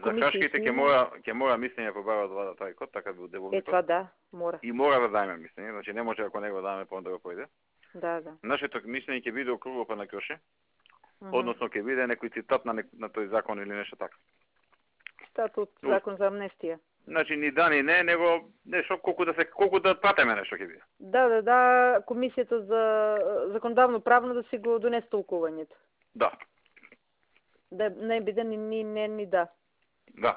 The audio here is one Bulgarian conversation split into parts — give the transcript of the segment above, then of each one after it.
За хашките ќе мора мислење по бара од владата тај код, така би дело. Това да, мора. И мора да дајме мислење, значи не може ако не го даме па да го појде. Да. Нашето мислење ќе биде округло па на Кјоше. Односно ќе биде некој цитат на тој закон или нешто така. Цитат од закон за амнестија. Значи ни да ни не, него нешто колку да пратиме нешто ќе биде. Да, комисијата за законодавно правно да си го донесе толкувањето. Да. Да не биде ни да. Да.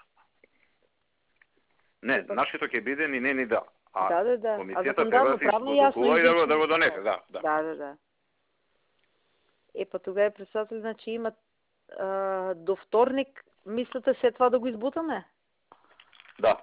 Не, нашето ќе биде ни да. Да. Комисијата треба да се изпротокува и да го донесе, да. Да. Па тогава представители, значи имат до вторник, мислите се това да го избутаме? Да.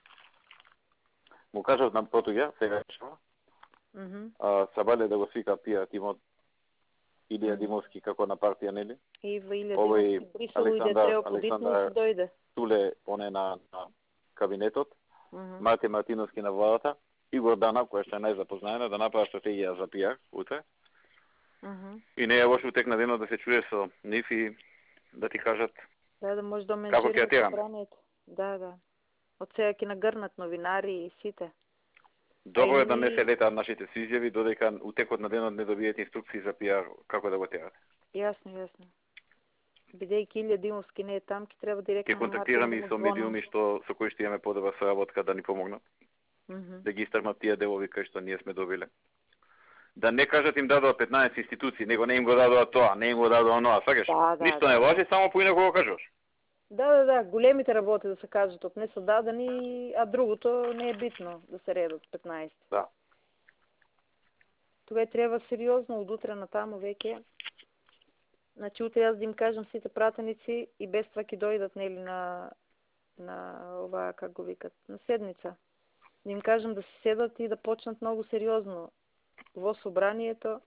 Му кажав на потуѓа, сега шо. Сабале да го свика Пија Тимот, Илија Димовски како на партија, нели? Илија Димовски, Брисел иде треба подитно да дојде. Туле поне на кабинетот, Марти Мартиновски на владата, Игор Данав, која што е најзапознаена, да направи стратегија за пиар утре. И не е лошо утекна денот да се чуе со нив и да ти кажат да може да како ќе тераме. Да. Од сега ќе нагрнат новинари и сите. Добро е да не се летаат нашите изјави, додека утекот на денот не добиете инструкции за пиар како да го терате. Јасно. Бидејќи Илија Димовски не е там, ќе треба директно ќе контактираме и со медиуми со кои што имаме подобра соработка да ни помогнат. Да ги истргнат тие делови кои што ние сме добиле. Да не кажат им дадоа 15 институции, него не им го дадоа тоа, не им го дадоа оноа, сакаш? Ништо не важи, само поинаку го кажуваш. Да, големите работи да се кажат од не се дадени, а другото не е битно да се редат 15. Да. Тогава треба сериозно од утре натаму веќе. Значи утре јас да им кажам сите пратеници и без това ќе дојдат нели на ова како го викат, на седница. Да им кажам да се седат и да почнат многу сериозно во собранието.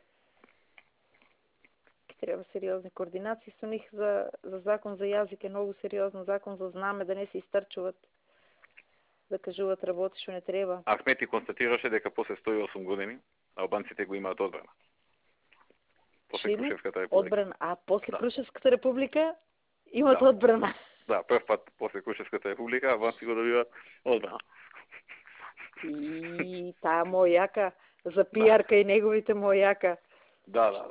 Треба сериозни координации со них за закон за јазик е многу сериозно, закон за знаме да не се истрчуват, да кажуваат работи што не треба. Ахмети констатираше дека после 108 години албанците го имаат одбрана. После Крушевската република. Одбрана, после Крушевската република имаат одбрана. Да, прв пат после Крушевската република албанци го добиваат одбрана. И таа мојака за пиарка и неговите мојака. Да.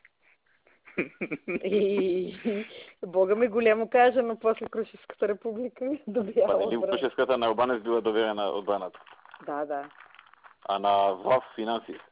И Бога ми големо кажано после Крушевската република добија одбрана. Па нели Крушевската на Албанец била доверена одбраната? Да. А на ВАФ финансии?